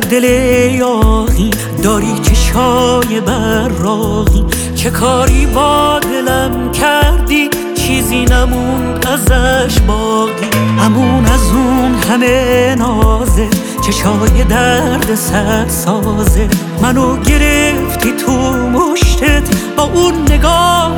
دل یاغی داری چشای براقی، چه کاری با دلم کردی چیزی نمون ازش باقی. امون از اون همه نازه، چشای درد سر سازه، منو گرفتی تو مشتت با اون نگاه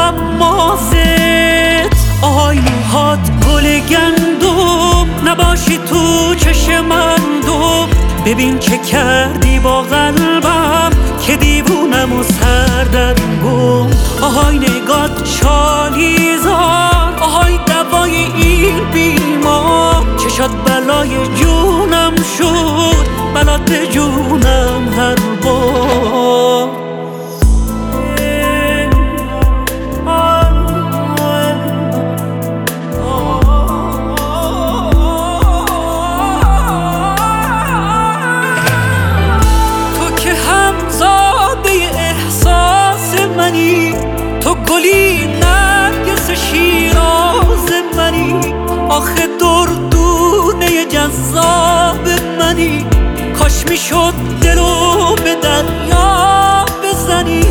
غمازت. آهای موهات گل گندم، نباشی تو چشم من دم، ببین چه کردی با قلبم که دیوونم و سردت گم. آهای نگات شالیزار، آهای دوای این بیمار، چشات بلای جونم شد، بلات جونم هر بار. تو گلی نرگس شیراز منی، آخه دردونه جذاب منی، کاش میشد دلو به دریا بزنی.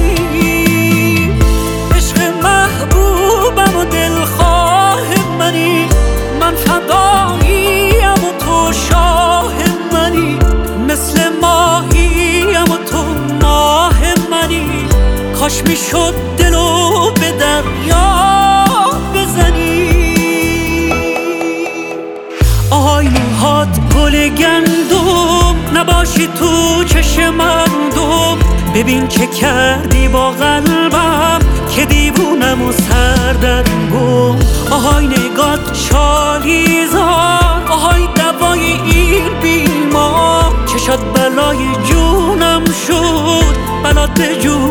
عشق محبوبم و دلخواه منی، من فداییم و تو شاه منی، مثل ماهیم و تو ماه منی، کاش میشد دلو به دریا بزنی. آهای موهات گل گندم، نباشی تو چشم من دم، ببین چه کردی با قلبم که دیوونم و سردت گم. آهای نگات شالیزار، آهای دوای این بیمار، چشات بلای جونم شد، بلات جونم